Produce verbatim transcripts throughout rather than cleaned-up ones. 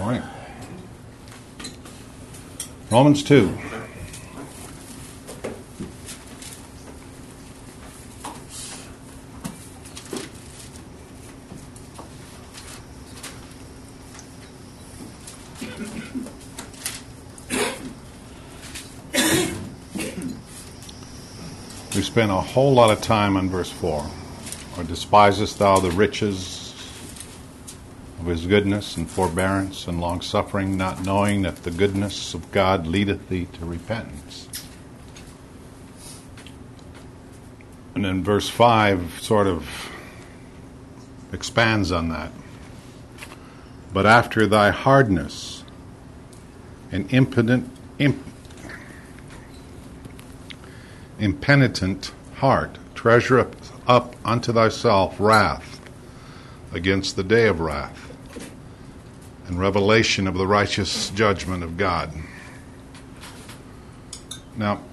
Morning. Romans two. We spent a whole lot of time on verse four. Or despisest thou the riches of his goodness and forbearance and long-suffering, not knowing that the goodness of God leadeth thee to repentance. And then verse five sort of expands on that. But after thy hardness and impotent, imp, impenitent heart, treasure up, up unto thyself wrath against the day of wrath and revelation of the righteous judgment of God. Now,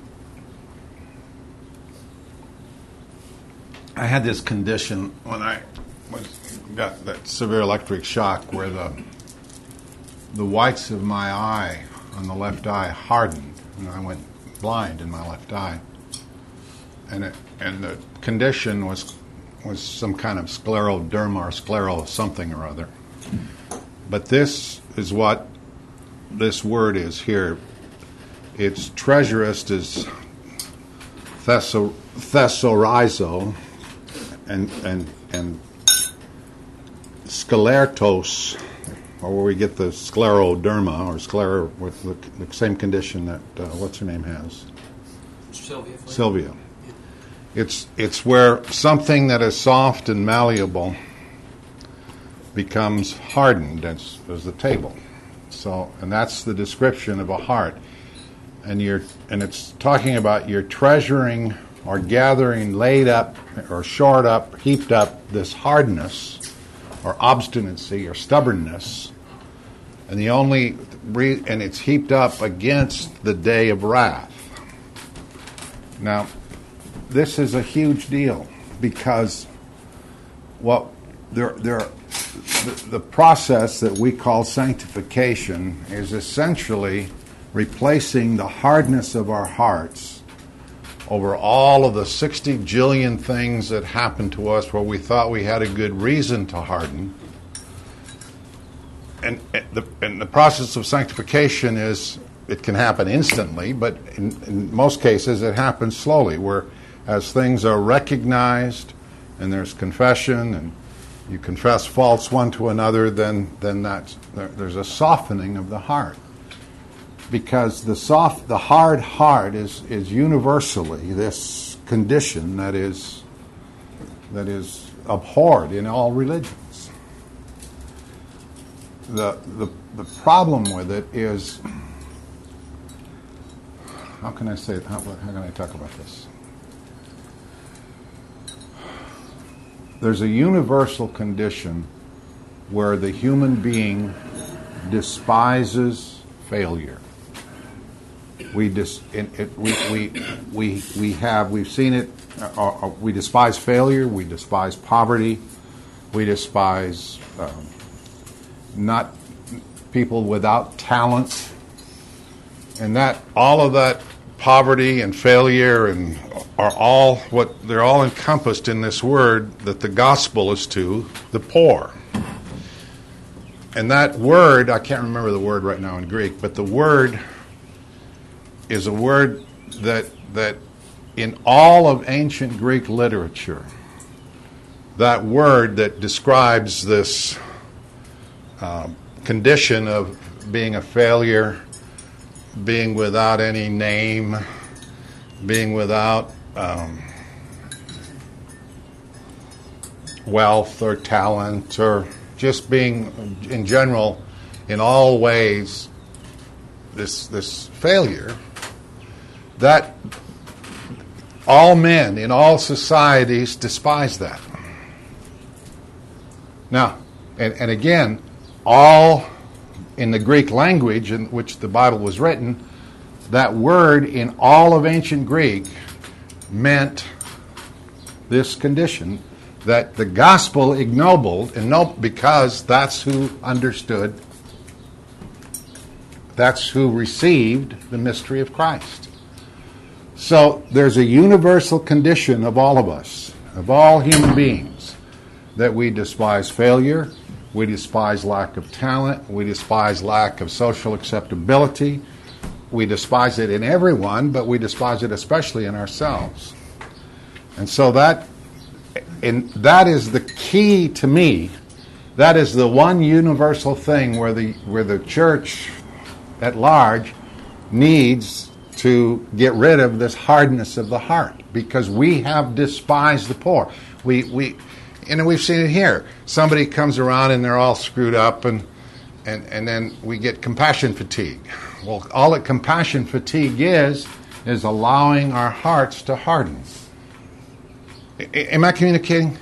I had this condition when I was, got that severe electric shock where the the whites of my eye on the left eye hardened, and I went blind in my left eye. And it, and the condition was was some kind of scleroderma or sclero something or other. But this is what this word is here. Its treasurest is thesaur, thesaurizo and and and scalertos, or where we get the scleroderma or sclero with the, the same condition that uh, what's her name has? Sylvia. Sylvia. It's it's where something that is soft and malleable becomes hardened as, as the table. So, and that's the description of a heart. And you're and it's talking about you're treasuring or gathering, laid up or shored up, heaped up this hardness or obstinacy or stubbornness. And the only re- and it's heaped up against the day of wrath. Now, this is a huge deal because what there there the, the process that we call sanctification is essentially replacing the hardness of our hearts over all of the sixty jillion things that happened to us where we thought we had a good reason to harden. And, and the and the process of sanctification is, it can happen instantly, but in, in most cases it happens slowly, where as things are recognized and there's confession and you confess faults one to another, then then that's, there, there's a softening of the heart. Because the soft, the hard heart is, is universally this condition that is that is abhorred in all religions. The the the problem with it is, how can I say it? How, how can I talk about this? There's a universal condition where the human being despises failure. We dis, it, it, we, we we we have we've seen it. Uh, uh, we despise failure. We despise poverty. We despise um, not people without talent, and that all of that poverty and failure and are all what they're all encompassed in this word that the gospel is to the poor. And that word, I can't remember the word right now in Greek, but the word is a word that that in all of ancient Greek literature, that word that describes this uh, condition of being a failure, being without any name, being without um, wealth or talent, or just being in general, in all ways, this this failure, that all men in all societies despise that. Now, and, and again, all in the Greek language in which the Bible was written, that word in all of ancient Greek meant this condition that the gospel ignobled, and no, because that's who understood That's who received the mystery of Christ. So there's a universal condition of all of us, of all human beings, that we despise failure, we despise lack of talent, we despise lack of social acceptability, we despise it in everyone, but we despise it especially in ourselves. And so that, and that is the key to me. That is the one universal thing where the where the church at large needs to get rid of this hardness of the heart, because we have despised the poor. We we and we've seen it here. Somebody comes around and they're all screwed up, and and and then we get compassion fatigue. Well, all that compassion fatigue is is allowing our hearts to harden. Am I communicating?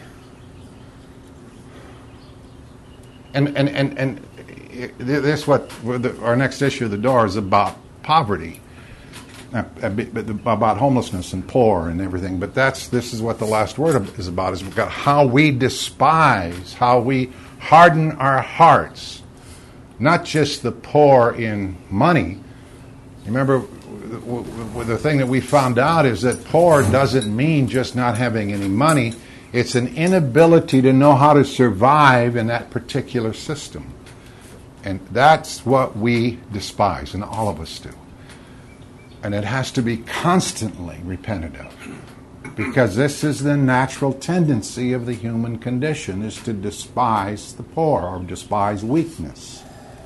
And and and and this is what our next issue of the door is about: poverty, about homelessness and poor and everything. But that's this is what the last word is about: is we've got how we despise, how we harden our hearts, not just the poor in money. Remember, the thing that we found out is that poor doesn't mean just not having any money. It's an inability to know how to survive in that particular system. And that's what we despise, and all of us do. And it has to be constantly repented of, because this is the natural tendency of the human condition, is to despise the poor or despise weakness.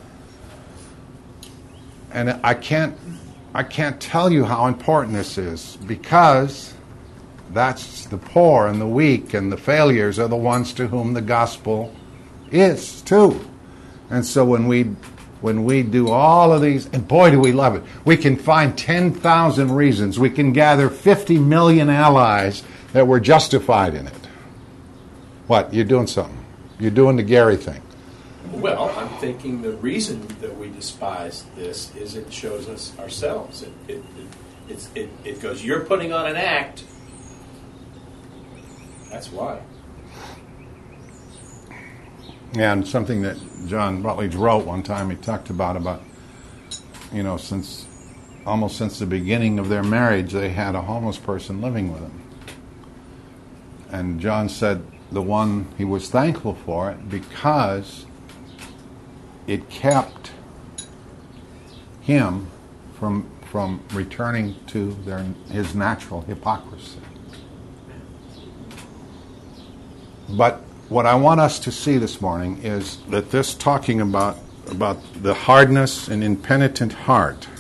And I can't, I can't tell you how important this is, because that's the poor and the weak and the failures are the ones to whom the gospel is too. And so when we when we do all of these, and boy do we love it, we can find ten thousand reasons. We can gather fifty million allies that we're justified in it. What? You're doing something. You're doing the Gary thing. Well, I'm thinking the reason that we despise this is it shows us ourselves. It it, it, it's, it, it goes, you're putting on an act. That's why. Yeah, and something that John Rutledge wrote one time, he talked about, about, you know, since, almost since the beginning of their marriage, they had a homeless person living with them. And John said the one, he was thankful for it because it kept him from from returning to their his natural hypocrisy. But what I want us to see this morning is that this talking about about the hardness and impenitent heart,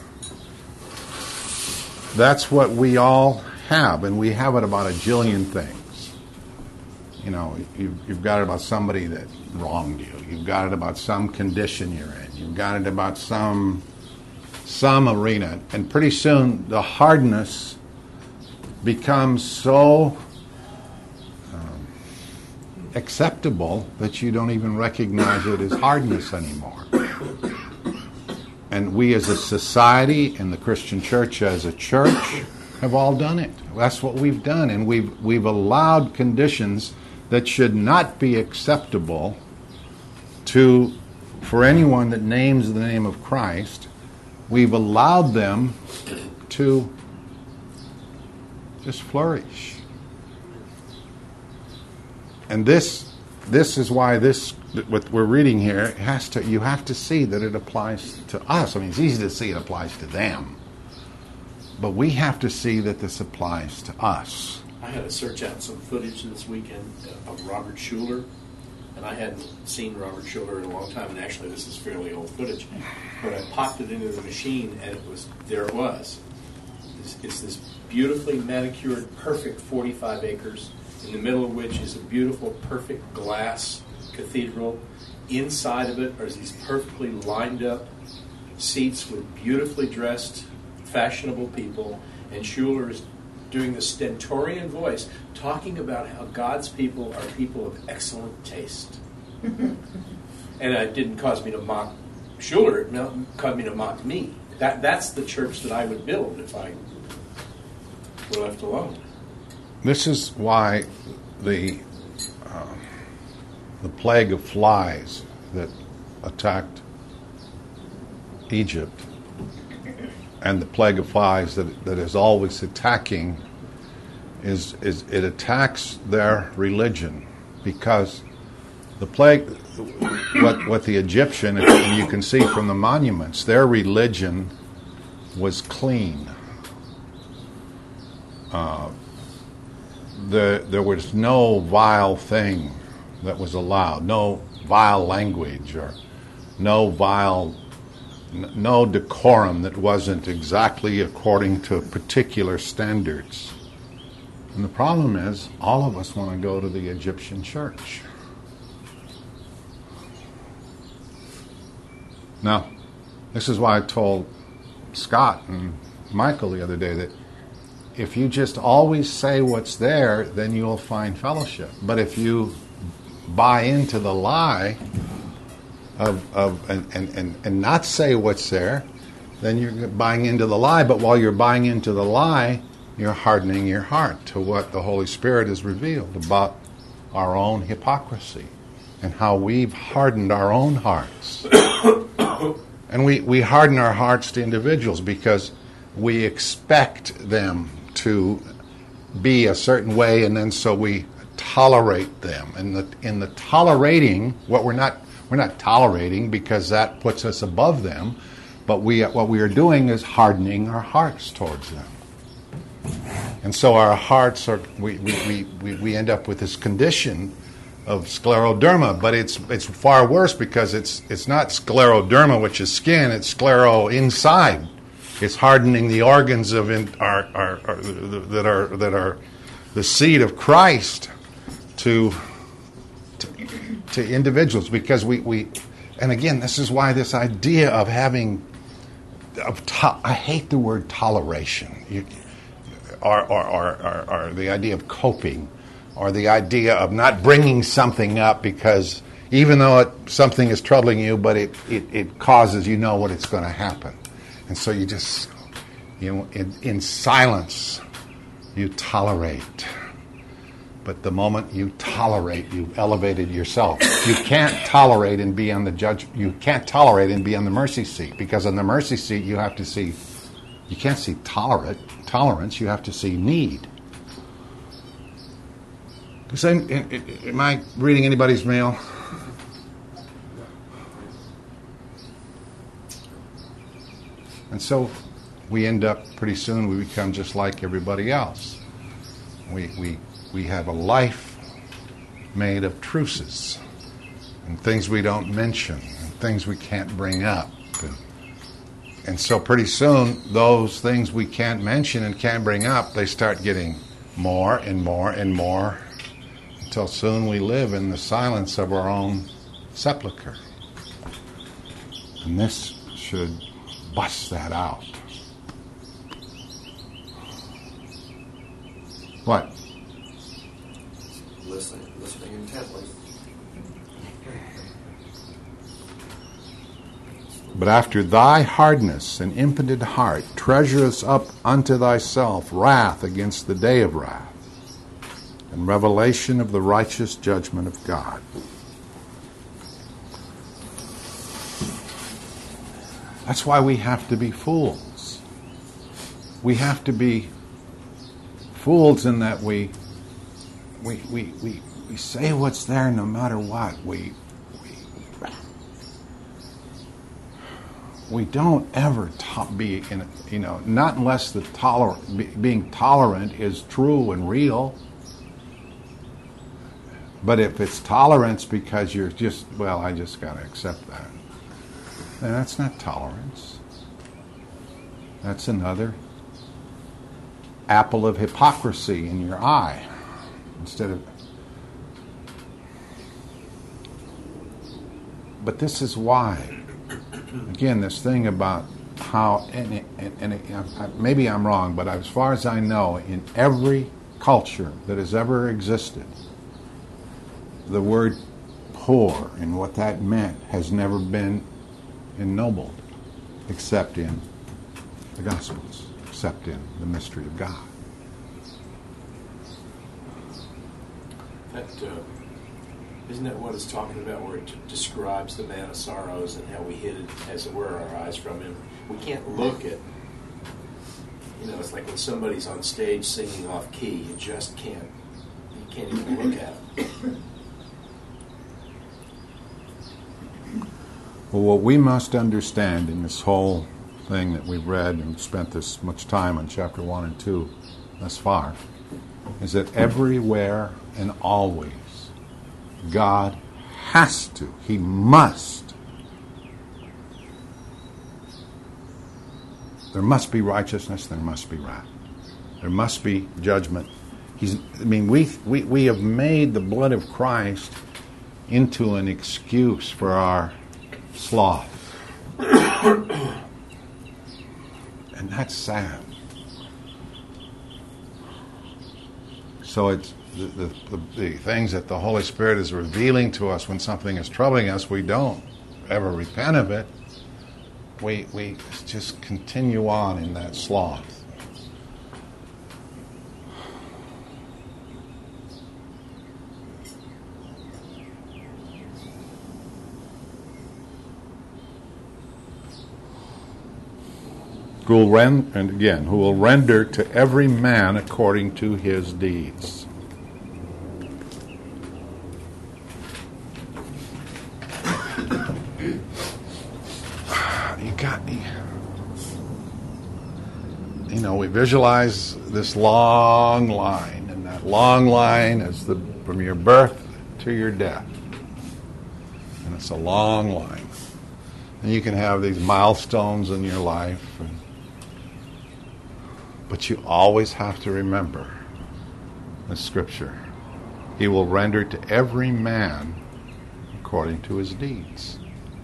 that's what we all have, and we have it about a jillion things. You know, you've, you've got it about somebody that wronged you. You've got it about some condition you're in. You've got it about some some arena. And pretty soon the hardness becomes so um, acceptable that you don't even recognize it as hardness anymore. And we as a society and the Christian church as a church have all done it. That's what we've done. And we've we've allowed conditions that should not be acceptable to for anyone that names the name of Christ. We've allowed them to just flourish. And this this is why this what we're reading here has to you have to see that it applies to us. I mean, it's easy to see it applies to them, but we have to see that this applies to us. I had to search out some footage this weekend of Robert Schuller, and I hadn't seen Robert Schuller in a long time, and actually this is fairly old footage, but I popped it into the machine, and it was there it was. It's, it's this beautifully manicured, perfect forty-five acres, in the middle of which is a beautiful, perfect glass cathedral. Inside of it are these perfectly lined up seats with beautifully dressed, fashionable people, and Schuller is doing the stentorian voice, talking about how God's people are people of excellent taste. And it didn't cause me to mock Schuller, it caused me to mock me. That That's the church that I would build if I were left alone. This is why the uh, the plague of flies that attacked Egypt and the plague of flies that, that is always attacking is, is it attacks their religion, because the plague, what, what the Egyptian, and you can see from the monuments, their religion was clean. Uh, the, there was no vile thing that was allowed, no vile language, or no vile, n- no decorum that wasn't exactly according to particular standards. And the problem is, all of us want to go to the Egyptian church. Now, this is why I told Scott and Michael the other day that if you just always say what's there, then you'll find fellowship. But if you buy into the lie of, of and, and, and, and not say what's there, then you're buying into the lie. But while you're buying into the lie, you're hardening your heart to what the Holy Spirit has revealed about our own hypocrisy and how we've hardened our own hearts. And we, we harden our hearts to individuals because we expect them to be a certain way, and then so we tolerate them. And the, in the tolerating, what we're not we're not tolerating because that puts us above them, but we what we are doing is hardening our hearts towards them. And so our hearts are we we, we, we end up with this condition of scleroderma, but it's it's far worse because it's it's not scleroderma, which is skin, it's sclero inside. It's hardening the organs of in, our, our, our that are that are the seed of Christ to to, to individuals, because we, we and again, this is why this idea of having of to, I hate the word toleration, you, or, or, or, or, or the idea of coping, or the idea of not bringing something up because even though it, something is troubling you, but it, it, it causes, you know what it's going to happen. And so you just, you know, in, in silence, you tolerate. But the moment you tolerate, you've elevated yourself. You can't tolerate and be on the judge. You can't tolerate and be on the mercy seat, because on the mercy seat you have to see. You can't see tolerate tolerance. You have to see need. So, am I reading anybody's mail? And so we end up, pretty soon, we become just like everybody else. We we we have a life made of truces and things we don't mention and things we can't bring up. And, and so pretty soon, those things we can't mention and can't bring up, they start getting more and more and more, until soon we live in the silence of our own sepulcher. And this should bust that out. What? Listening, listening intently. But after thy hardness and impotent heart, treasurest up unto thyself wrath against the day of wrath, and revelation of the righteous judgment of God. That's why we have to be fools. We have to be fools in that we we we we, we say what's there no matter what. We we we don't ever to- be in you know not unless the tolerant be, being tolerant is true and real. But if it's tolerance because you're just well, I just got to accept that. And that's not tolerance. That's another apple of hypocrisy in your eye. Instead of. But this is why. Again, this thing about how, and, it, and, and it, maybe I'm wrong, but as far as I know, in every culture that has ever existed, the word poor and what that meant has never been ennobled, except in the Gospels, except in the mystery of God. That, uh, isn't that what it's talking about, where it t- describes the man of sorrows and how we hid it, as it were, our eyes from him? We can't look at You know, it's like when somebody's on stage singing off key, you just can't, you can't even look at them. Well, what we must understand in this whole thing that we've read and spent this much time on chapter one and two thus far is that everywhere and always God has to, He must. There must be righteousness, there must be wrath. There must be judgment. He's, I mean, we, we, we have made the blood of Christ into an excuse for our sloth. And that's sad. So it's the, the, the, the things that the Holy Spirit is revealing to us when something is troubling us, we don't ever repent of it. We, we just continue on in that sloth. Who will rend, and again, who will render to every man according to his deeds. You got me. You know, we visualize this long line, and that long line is the from your birth to your death, and it's a long line. And you can have these milestones in your life. And, but you always have to remember the scripture. He will render to every man according to his deeds.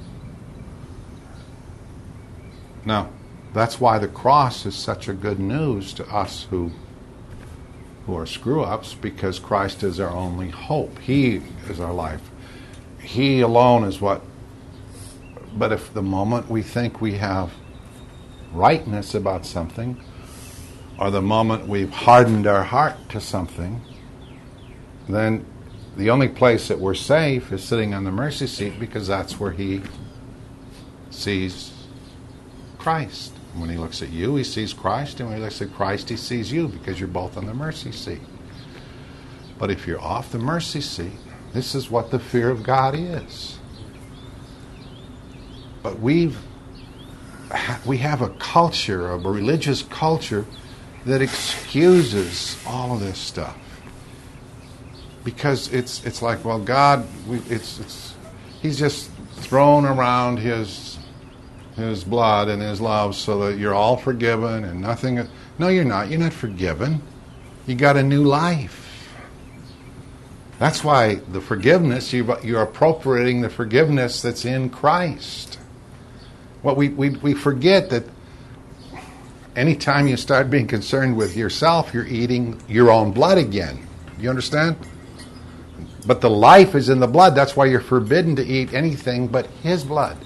Now, that's why the cross is such a good news to us who, who are screw-ups, because Christ is our only hope. He is our life. He alone is what... But if the moment we think we have rightness about something, or the moment we've hardened our heart to something, then the only place that we're safe is sitting on the mercy seat, because that's where He sees Christ. When He looks at you, He sees Christ, and when He looks at Christ, He sees you, because you're both on the mercy seat. But if you're off the mercy seat, this is what the fear of God is. But we've we have a culture, a religious culture, that excuses all of this stuff, because it's it's like, well, God, we, it's it's He's just thrown around His His blood and His love so that you're all forgiven and nothing. No, you're not. You're not forgiven. You got a new life. That's why the forgiveness, you, you're appropriating the forgiveness that's in Christ. What we, we we forget that anytime you start being concerned with yourself, you're eating your own blood again. You understand? But the life is in the blood. That's why you're forbidden to eat anything but His blood.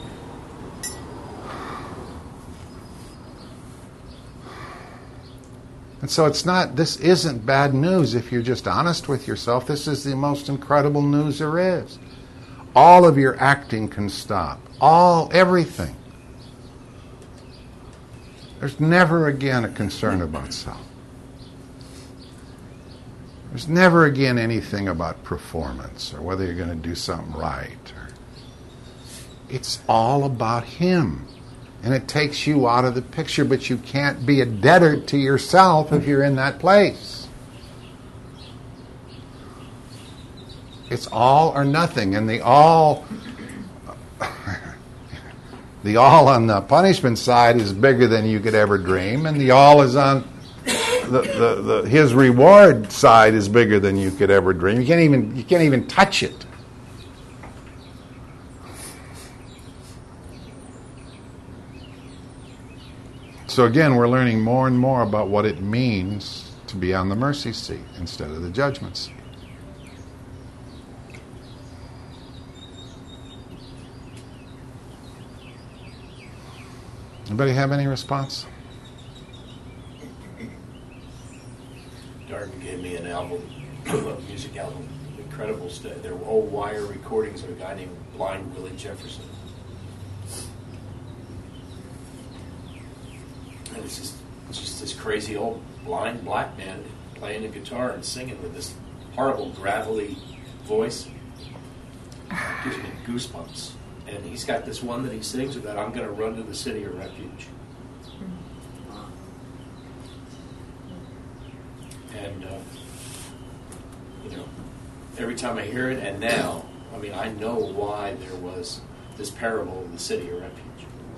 And so it's not, this isn't bad news if you're just honest with yourself. This is the most incredible news there is. All of your acting can stop. All, everything. There's never again a concern about self. There's never again anything about performance or whether you're going to do something right. It's all about Him. And it takes you out of the picture, but you can't be a debtor to yourself if you're in that place. It's all or nothing, and the all... The all on the punishment side is bigger than you could ever dream, and the all is on the, the, the His reward side is bigger than you could ever dream. You can't even you can't even touch it. So again, we're learning more and more about what it means to be on the mercy seat instead of the judgment seat. Anybody have any response? Darden gave me an album, a music album, incredible stuff. They're all wire recordings of a guy named Blind Willie Jefferson. And it's just It's just this crazy old blind black man playing the guitar and singing with this horrible gravelly voice. It gives me goosebumps. And he's got this one that he sings about, I'm going to run to the city of refuge. And, uh, you know, every time I hear it, and now, I mean, I know why there was this parable of the city of refuge.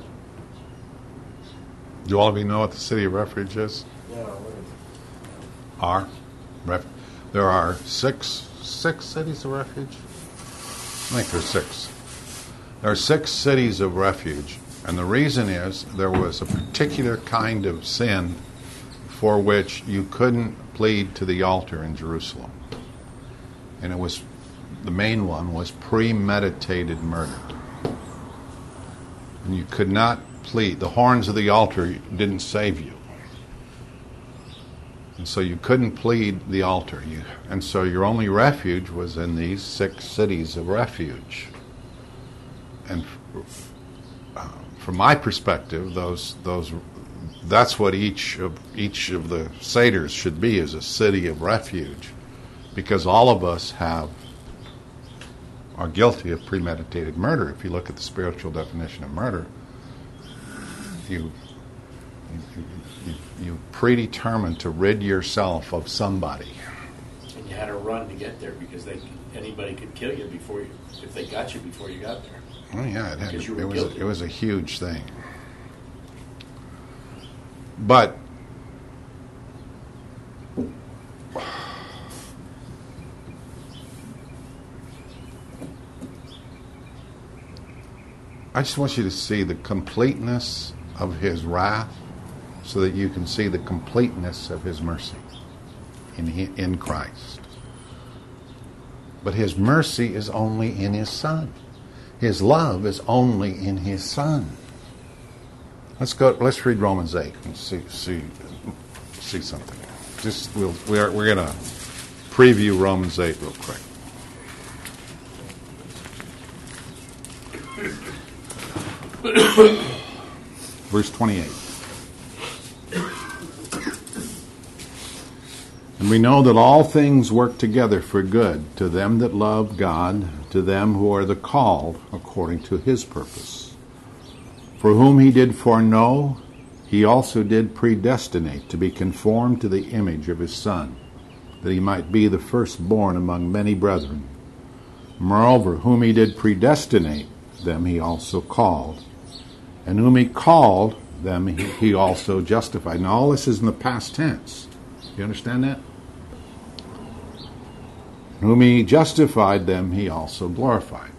Do all of you know what the city of refuge is? Yeah, Are? Ref- there are six six cities of refuge? I think there's six. There are six cities of refuge, and the reason is there was a particular kind of sin for which you couldn't plead to the altar in Jerusalem. And it was, the main one was premeditated murder. And you could not plead. The horns of the altar didn't save you. And so you couldn't plead the altar. You, and so your only refuge was in these six cities of refuge. And uh, from my perspective, those those that's what each of each of the Seders should be, is a city of refuge, because all of us have are guilty of premeditated murder. If you look at the spiritual definition of murder, you you, you, you predetermined to rid yourself of somebody. And you had to run to get there because they anybody could kill you before you if they got you before you got there. Oh yeah, it, had, Because you it were was guilty. it was a huge thing. But I just want you to see the completeness of his wrath so that you can see the completeness of his mercy in he- in Christ. But his mercy is only in his Son. His love is only in his Son. Let's go. Let's read Romans eight and see see see something. Just we'll we're we're gonna preview Romans eight real quick. Verse twenty-eight. And we know that all things work together for good to them that love God, to them who are the called according to his purpose. For whom he did foreknow, he also did predestinate to be conformed to the image of his Son, that he might be the firstborn among many brethren. Moreover, whom he did predestinate, them he also called. And whom he called, them he, he also justified. Now all this is in the past tense. You understand that? Whom he justified, them he also glorified.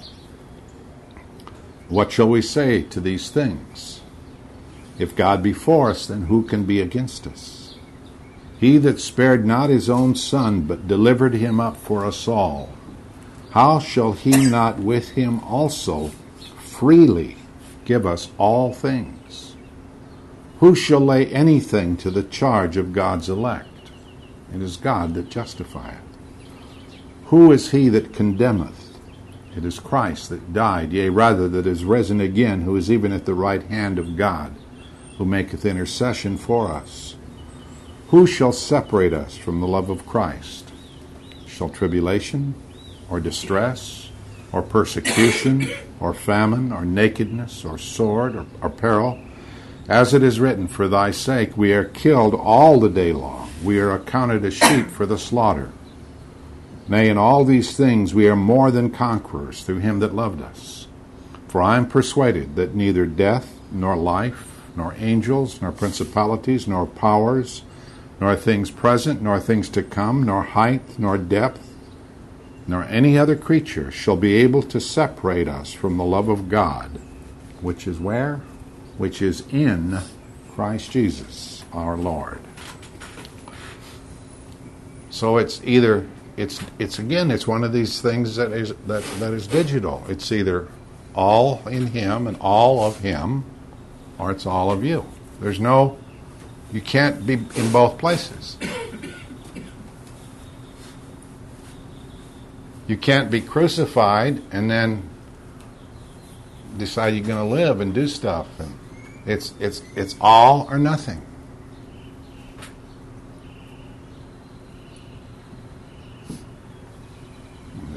What shall we say to these things? If God be for us, then who can be against us? He that spared not his own Son, but delivered him up for us all, how shall he not with him also freely give us all things? Who shall lay anything to the charge of God's elect? It is God that justifieth. Who is he that condemneth? It is Christ that died, yea, rather that is risen again, who is even at the right hand of God, who maketh intercession for us. Who shall separate us from the love of Christ? Shall tribulation, or distress, or persecution, or famine, or nakedness, or sword, or, or peril? As it is written, for thy sake we are killed all the day long. We are accounted as sheep for the slaughter. Nay, in all these things we are more than conquerors through him that loved us. For I am persuaded that neither death, nor life, nor angels, nor principalities, nor powers, nor things present, nor things to come, nor height, nor depth, nor any other creature shall be able to separate us from the love of God, which is where? Which is in Christ Jesus, our Lord. So it's either, it's it's again, it's one of these things that is that, that is digital. It's either all in him and all of him, or it's all of you. There's no, you can't be in both places. You can't be crucified and then decide you're going to live and do stuff. And it's it's it's all or nothing.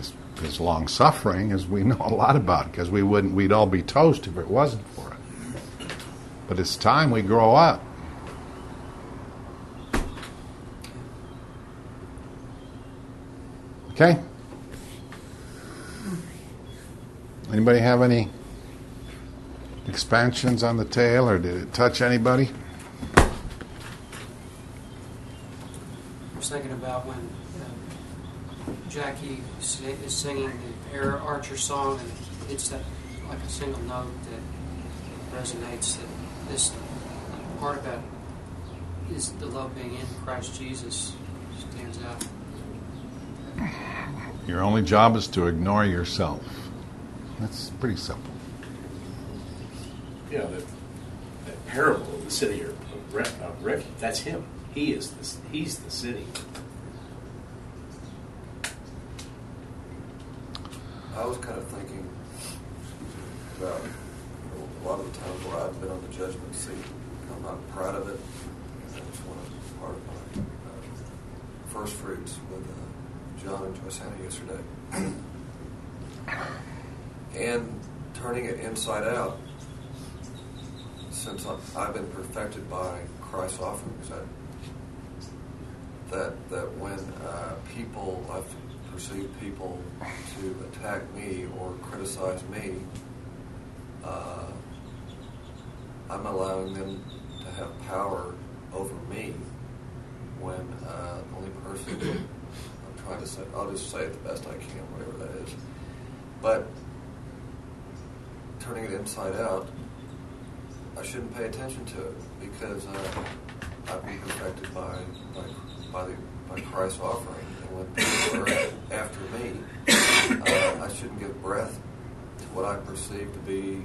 his, his long suffering, as we know a lot about, because we wouldn't, we'd all be toast if it wasn't for it. But it's time we grow up. Okay? Anybody have any expansions on the tale, or did it touch anybody? I was thinking about when uh, Jackie is singing the Air Archer song, and it's that, like a single note that resonates. That this part about is the love being in Christ Jesus stands out. Your only job is to ignore yourself. That's pretty simple. Yeah, that, that parable of the city of Rick, of Rick, that's him. He is the, he's the city. I was kind of thinking about, you know, a lot of the times where I've been on the judgment seat. I'm not proud of it. That's one of part of my uh, first fruits with uh, John and Joyce yesterday. And turning it inside out, since I've been perfected by Christ's offerings, that that, that when uh, people, I've perceived people to attack me or criticize me, uh, I'm allowing them to have power over me when uh, the only person I'm trying to say, I'll just say it the best I can, whatever that is. But turning it inside out, I shouldn't pay attention to it because uh, I've been perfected by by by, the, by Christ's offering, and when people are after me, uh, I shouldn't give breath to what I perceive to be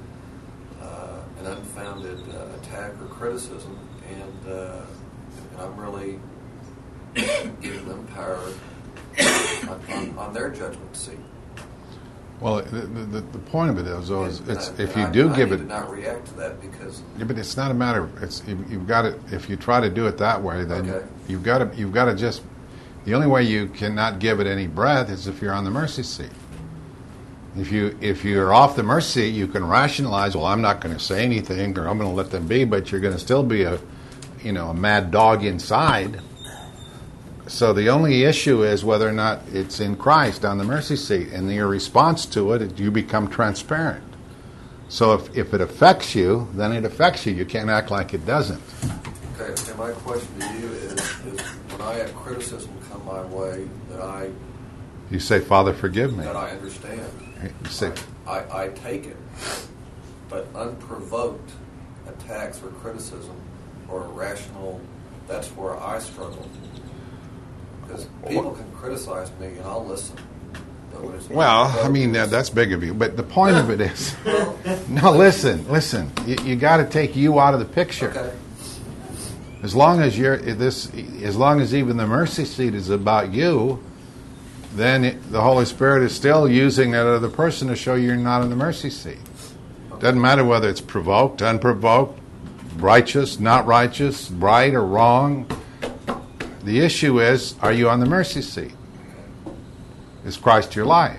uh, an unfounded uh, attack or criticism, and, uh, and I'm really giving them power on, on, on their judgment seat. Well, the, the, the point of it is, though, is And it's, I- if and you I- do I give need it, to not react to that because yeah, but it's not a matter. It's you, you've got to. If you try to do it that way, then Okay. you've got to. You've got to just. The only way you cannot give it any breath is if you're on the mercy seat. If you if you're off the mercy seat, you can rationalize. Well, I'm not going to say anything, or I'm going to let them be. But you're going to still be a, you know, a mad dog inside. So the only issue is whether or not it's in Christ on the mercy seat, and your response to it, you become transparent. So if, if it affects you, then it affects you. You can't act like it doesn't. Okay, and my question to you is, is when I have criticism come my way that I You say, Father, forgive me. that I understand, You say, I, I, I take it, but unprovoked attacks or criticism or irrational, that's where I struggle. Because people can criticize me and I'll listen. But when it's well, I mean, that, that's big of you. But the point of it is, no, listen, listen. You, you got to take you out of the picture. Okay. As long as you're this, as long as even the mercy seat is about you, then it, the Holy Spirit is still using that other person to show you're not in the mercy seat. Doesn't matter whether it's provoked, unprovoked, righteous, not righteous, right or wrong. The issue is, are you on the mercy seat? Is Christ your life?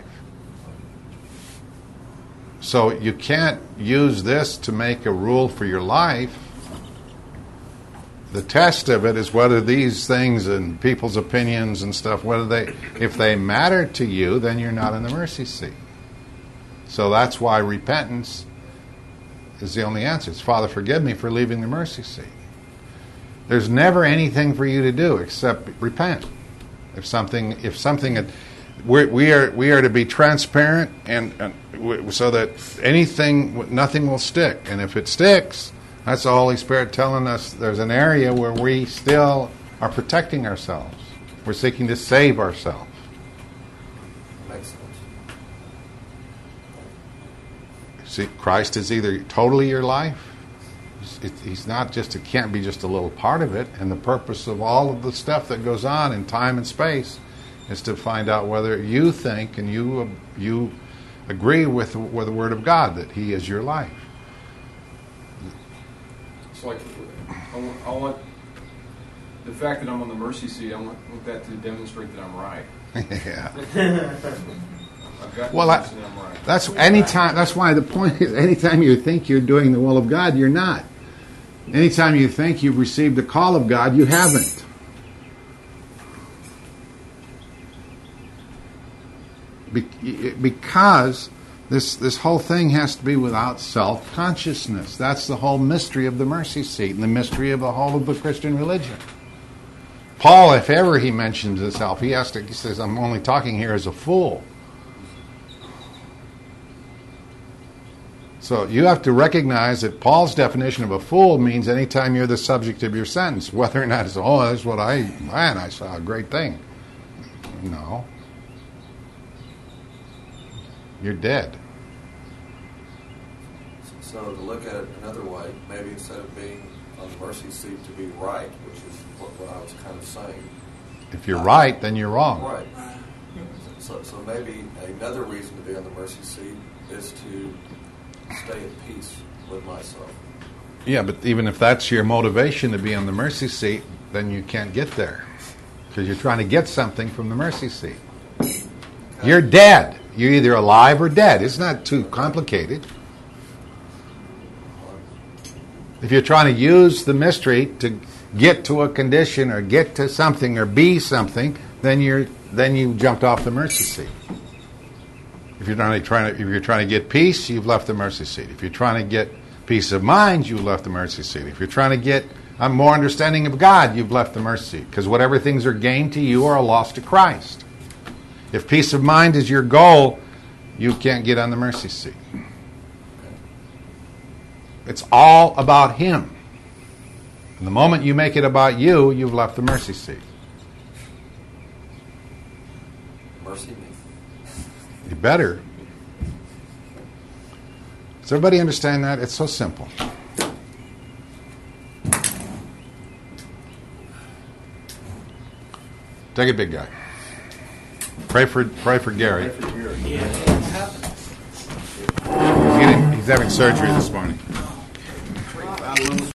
So you can't use this to make a rule for your life. The test of it is whether these things and people's opinions and stuff, whether they, if they matter to you, then you're not in the mercy seat. So that's why repentance is the only answer. It's, Father, forgive me for leaving the mercy seat. There's never anything for you to do except repent. If something, if something, we're, we are we are to be transparent, and, and w- so that anything, nothing will stick. And if it sticks, that's the Holy Spirit telling us there's an area where we still are protecting ourselves. We're seeking to save ourselves. Makes sense. See, Christ is either totally your life. It, he's not just, it can't be just a little part of it. And the purpose of all of the stuff that goes on in time and space is to find out whether you think and you you agree with, with the Word of God that He is your life. It's like, I want, I want the fact that I'm on the mercy seat, I want, want that to demonstrate that I'm right. Yeah. I've got Well, to I- mention them right. That's anytime. That's why the point is, anytime you think you're doing the will of God, you're not. Anytime you think you've received the call of God, you haven't. Be- Because this this whole thing has to be without self-consciousness. That's the whole mystery of the mercy seat and the mystery of the whole of the Christian religion. Paul, if ever he mentions himself, he has to. He says, "I'm only talking here as a fool." So you have to recognize that Paul's definition of a fool means anytime you're the subject of your sentence, whether or not it's, oh, that's what I, man, I saw a great thing. No. You're dead. So to look at it another way, maybe instead of being on the mercy seat, to be right, which is what, what I was kind of saying. If you're right, then you're wrong. Right. So, so maybe another reason to be on the mercy seat is to stay at peace with myself. Yeah, but even if that's your motivation to be on the mercy seat, then you can't get there. Because you're trying to get something from the mercy seat. Okay. You're dead. You're either alive or dead. It's not too complicated. If you're trying to use the mystery to get to a condition or get to something or be something, then you're then you jumped off the mercy seat. If you're trying to, trying to if you're trying to get peace, you've left the mercy seat. If you're trying to get peace of mind, you've left the mercy seat. If you're trying to get a more understanding of God, you've left the mercy seat. Because whatever things are gained to you are a loss to Christ. If peace of mind is your goal, you can't get on the mercy seat. It's all about Him. And the moment you make it about you, you've left the mercy seat. Mercy me. You better. Does everybody understand that? It's so simple. Take it, big guy. Pray for pray for Gary. Pray for Gary. Yeah, it's happened. He's, getting, he's having surgery this morning.